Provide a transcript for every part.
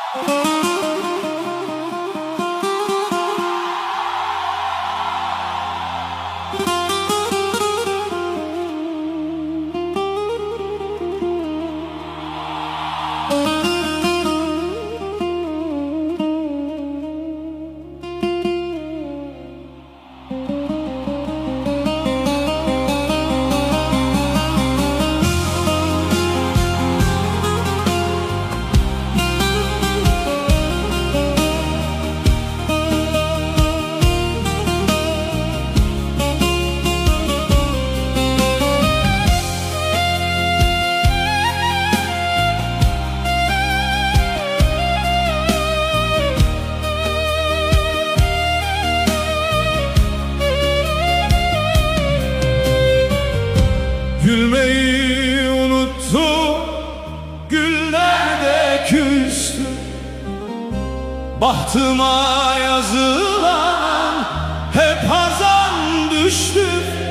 Gülmeyi unuttum, güllerde küstüm. Bahtıma yazılan hep hazan düştü.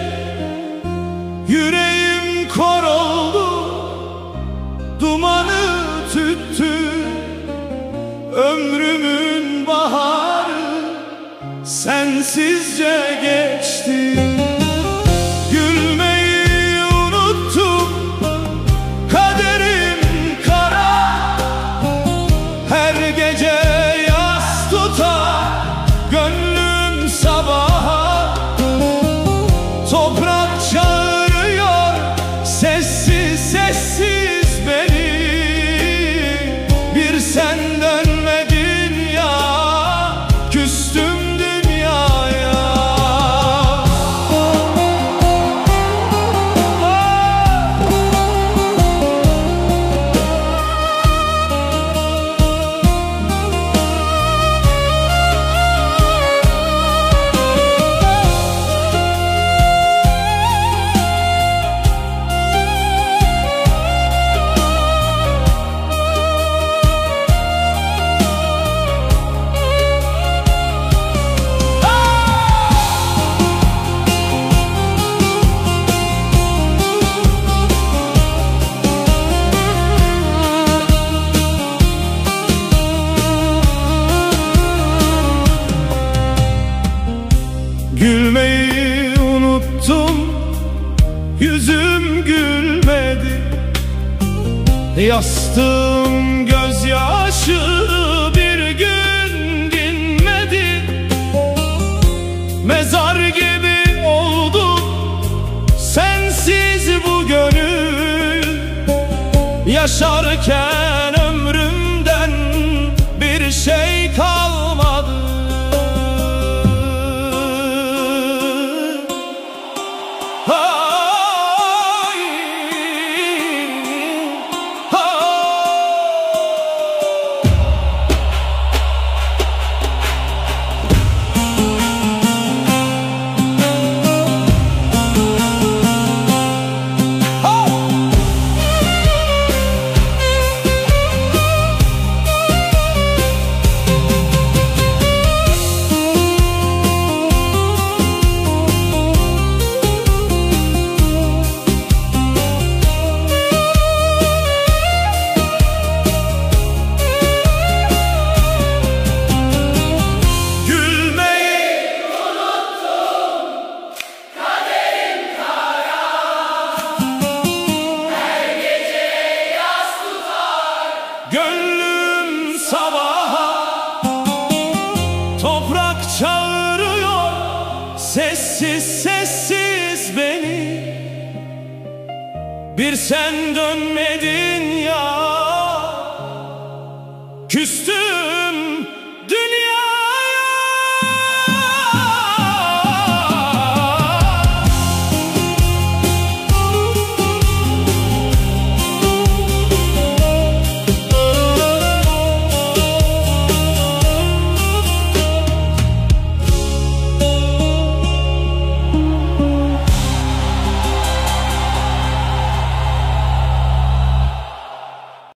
Yüreğim kor oldu, dumanı tüttü. Ömrümün baharı sensizce geçti. Toprak çağırıyor sessiz sessiz beni. Bir sen dönmedin ya, küstüm dünyaya. Gülmeyi unuttum, yüzüm gülmedi. Yastığım gözyaşı bir gün dinmedi. Mezar gibi oldu sensiz bu gönül. Yaşarken ömrümden bir şey kalmadı. Gönlüm sabaha, toprak çağırıyor sessiz sessiz beni. Bir sen dönmedin ya, küstüm